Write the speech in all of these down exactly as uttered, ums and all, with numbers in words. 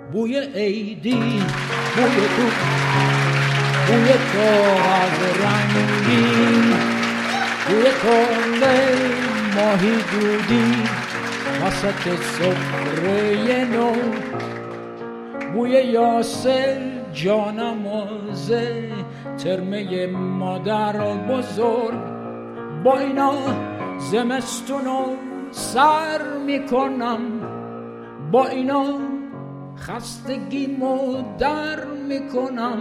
بوی عیدی، بوی تو، بوی تو از رنگین، بوی تنده ماهی دودی وسط سفره نو، بوی یاسر جانمازه ترمه مادر بزرگ. با اینا زمستونو سر میکنم، با اینا خستگیمو در میکنم.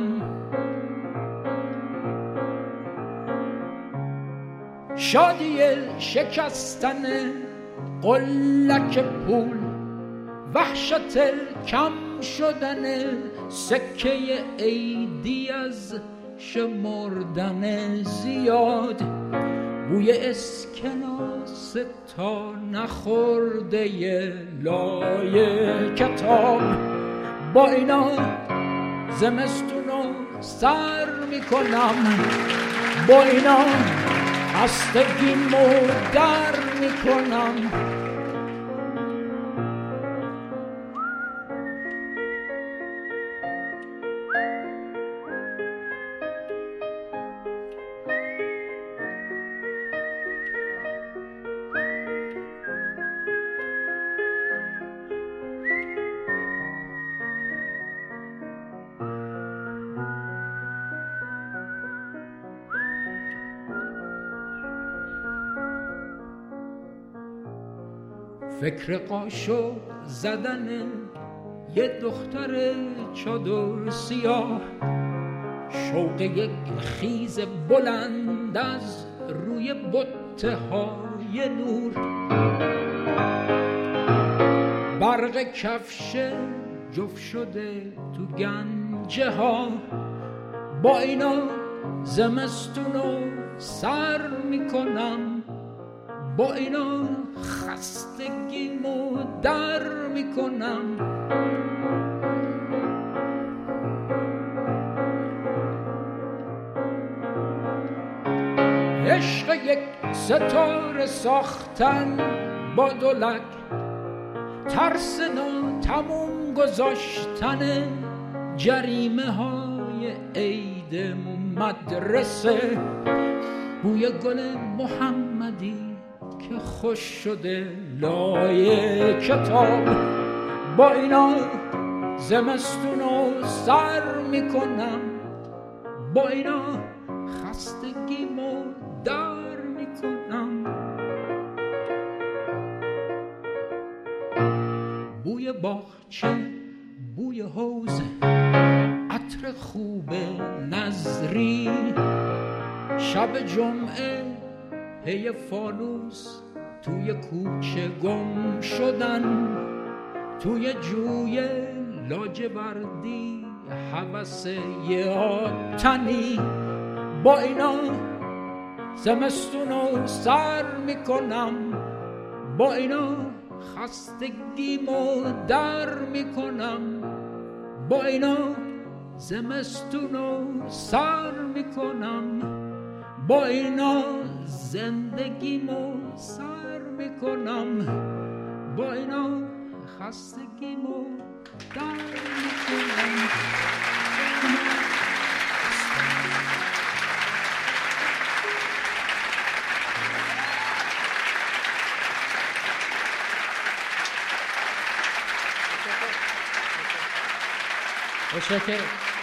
شادی شکستن قلک پول، وحشت کم شدن سکه عیدی از شمردن زیاد، بوی اسکناس تا نخورده لای کتاب. با اینا زمستونو سر میکنم، با اینا خستگیمو در میکنم. فکر قاشق زدن یه دختر چادر سیاه، شوق یک خیز بلند از روی بطه های نور، برق کفش جفت شده تو گنجه ها. با اینا زمستونو سر میکنم، با اینا خستگیمو در میکنم. عشق یک ستاره ساختن با دولک، ترس ناتموم گذاشتن جریمه های عید مدرسه، بوی گل محمدی که خوش شده لای کتاب. با اینا زمستونو سر میکنم، با اینا خستگیمو در میکنم. بوی باغچه، بوی حوض، عطر خوب نظری، شب جمعه پی فانوس توی کوچه گم شدن، توی جوی لاجوردی هوس یه آتنی. با اینا زمستونو سر میکنم، با اینا خستگیمو در میکنم، با اینا زمستونو سر میکنم، با اینا زندگیمو سر میکنم، با اینا خستگیمو در میکنم. متشکرم.